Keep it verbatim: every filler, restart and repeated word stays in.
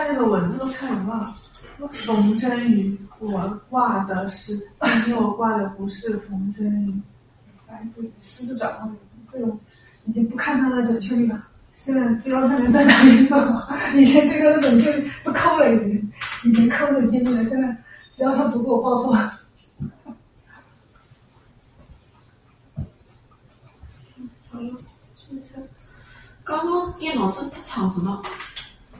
看那个文字都看不到。冯真宇，我挂的是，今天我挂的不是冯真宇。 哎，对，试试转换这种，已经不看它的准确率了。现在只要它能正常运作，以前对它的准确率不抠了，已经，以前抠准确率了，现在只要它不给我报错。 刚刚电脑这太吵什么？